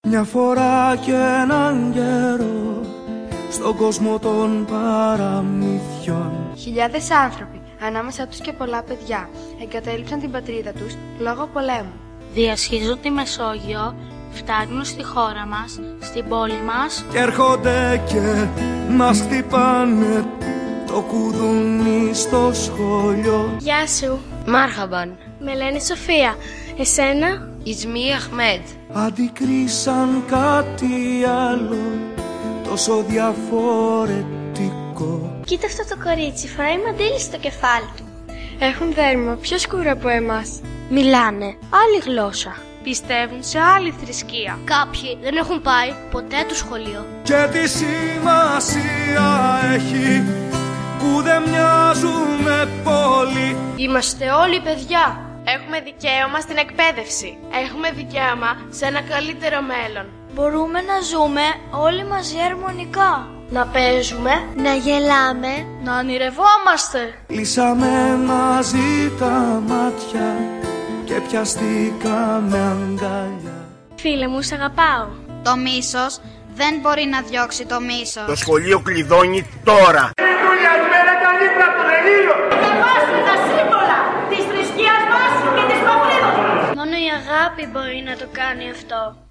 Μια φορά και έναν καιρό στον κόσμο των παραμυθιών. Χιλιάδες άνθρωποι, ανάμεσα τους και πολλά παιδιά, εγκατέλειψαν την πατρίδα τους λόγω πολέμου. Διασχίζουν τη Μεσόγειο, φτάνουν στη χώρα μας, στην πόλη μας Και έρχονται και μας χτυπάνε το κουδούνι στο σχολείο. Γεια σου. Μάρχαμπαν. Με λένε Σοφία. Εσένα? Ισμί Αχμέντ. Αντικρίσαν κάτι άλλο τόσο διαφορετικό. Κοίτα αυτό το κορίτσι, φοράει μαντήλι στο κεφάλι του. Έχουν δέρμα πιο σκούρο από εμάς. μιλάνε άλλη γλώσσα. Πιστεύουν σε άλλη θρησκεία. Κάποιοι δεν έχουν πάει ποτέ το σχολείο. Και τι σημασία έχει που δεν μοιάζουμε πολύ. Είμαστε όλοι παιδιά. Έχουμε δικαίωμα στην εκπαίδευση. Έχουμε δικαίωμα σε ένα καλύτερο μέλλον. Μπορούμε να ζούμε όλοι μαζί αρμονικά. Να παίζουμε, να γελάμε, να ονειρευόμαστε. Κλείσαμε μαζί τα μάτια και πιαστήκαμε αγκαλιά. Φίλε μου, σ' αγαπάω. Το μίσος δεν μπορεί να διώξει το μίσος. Το σχολείο κλειδώνει τώρα. Τα σύμβολα της θρησκείας μας και της πατρίδας μας. Μόνο η αγάπη μπορεί να το κάνει αυτό.